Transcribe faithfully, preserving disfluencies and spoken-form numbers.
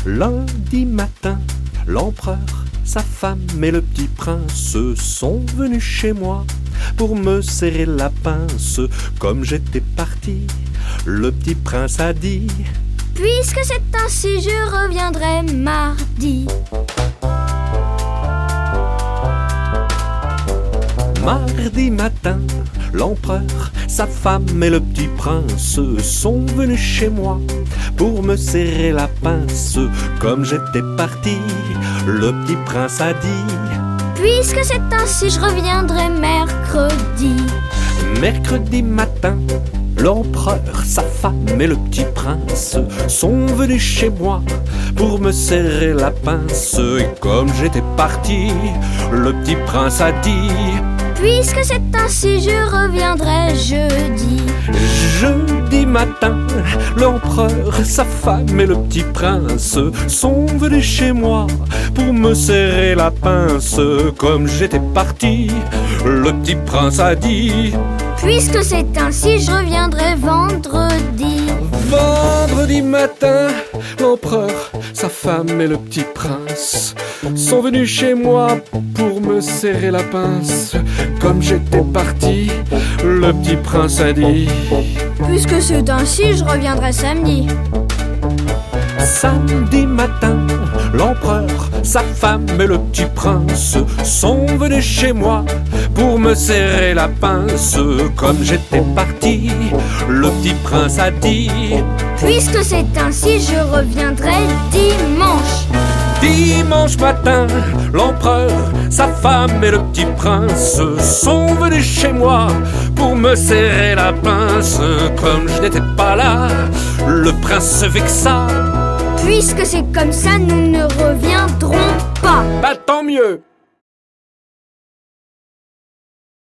Lundi matin, l'empereur, sa femme et le petit prince sont venus chez moi pour me serrer la pince. Comme j'étais parti, le petit prince a dit: puisque c'est ainsi, je reviendrai mardi. Mardi matin, l'empereur, sa femme et le petit prince sont venus chez moi pour me serrer la pince. Comme j'étais parti, le petit prince a dit: puisque c'est ainsi, je reviendrai mercredi. Mercredi matin, l'empereur, sa femme et le petit prince sont venus chez moi pour me serrer la pince. Et comme j'étais parti, le petit prince a dit: puisque c'est ainsi, je reviendrai jeudi. Jeudi matin, l'empereur, sa femme et le petit prince sont venus chez moi pour me serrer la pince. Comme j'étais parti, le petit prince a dit: puisque c'est ainsi, je reviendrai vendredi. Vendredi matin, l'empereur, sa femme et le petit prince sont venus chez moi pour me serrer la pince. Comme j'étais parti, le petit prince a dit: puisque c'est ainsi, je reviendrai samedi. Samedi matin, l'empereur, sa femme et le petit prince sont venus chez moi pour me serrer la pince. Comme j'étais parti, le petit prince a dit: puisque c'est ainsi, je reviendrai dimanche. Dimanche matin, l'empereur, sa femme et le petit prince sont venus chez moi pour me serrer la pince. Comme je n'étais pas là, le prince se vexa: puisque c'est comme ça, nous ne reviendrons